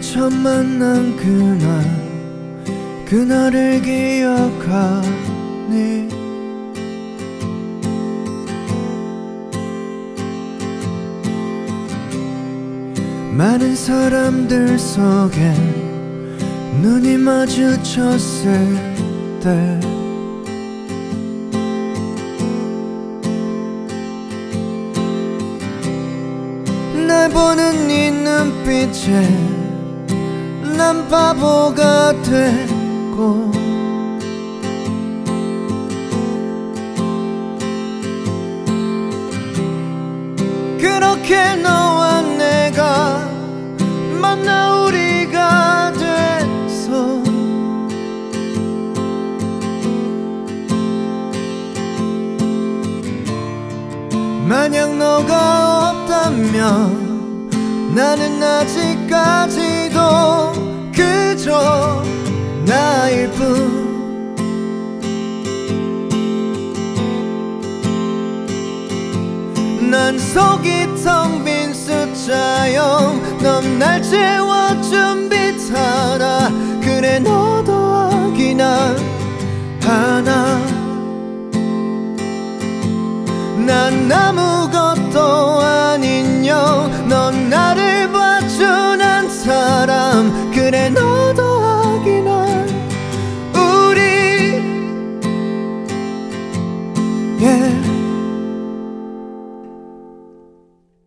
처음 만난 그날을 기억하니? 많은 사람들 속에 눈이 마주쳤을 때 날 보는 네 눈빛에 난 바보가 됐고 그렇게 너와 내가 만나 우리가 돼서 만약 너가 없다면 나는 아직까지도 그저 나일 뿐. 난 속이 텅 빈 숫자형 넌 날 채워준 빛 하나 그래 너도 하기나 하나 난